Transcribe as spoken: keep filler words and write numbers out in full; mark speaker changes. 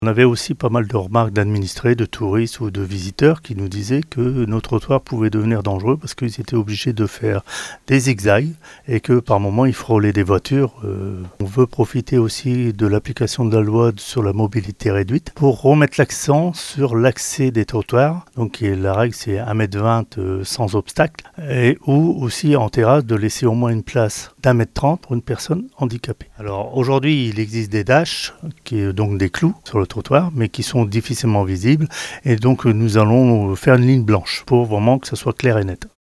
Speaker 1: On avait aussi pas mal de remarques d'administrés, de touristes ou de visiteurs qui nous disaient que nos trottoirs pouvaient devenir dangereux parce qu'ils étaient obligés de faire des zigzags et que par moments ils frôlaient des voitures. Euh, on veut profiter aussi de l'application de la loi sur la mobilité réduite pour remettre l'accent sur l'accès des trottoirs. Donc la règle c'est un mètre vingt euh, sans obstacle et ou aussi en terrasse de laisser au moins une place d'un mètre trente pour une personne handicapée. Alors aujourd'hui il existe des dashs, qui est donc des clous sur le trottoir, mais qui sont difficilement visibles. Et donc, nous allons faire une ligne blanche pour vraiment que ça soit clair et net.